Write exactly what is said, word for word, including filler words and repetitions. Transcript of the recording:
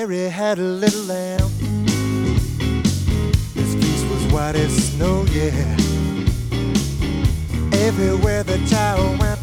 Mary had a little lamb. His fleece was white as snow, yeah. Everywhere the child went,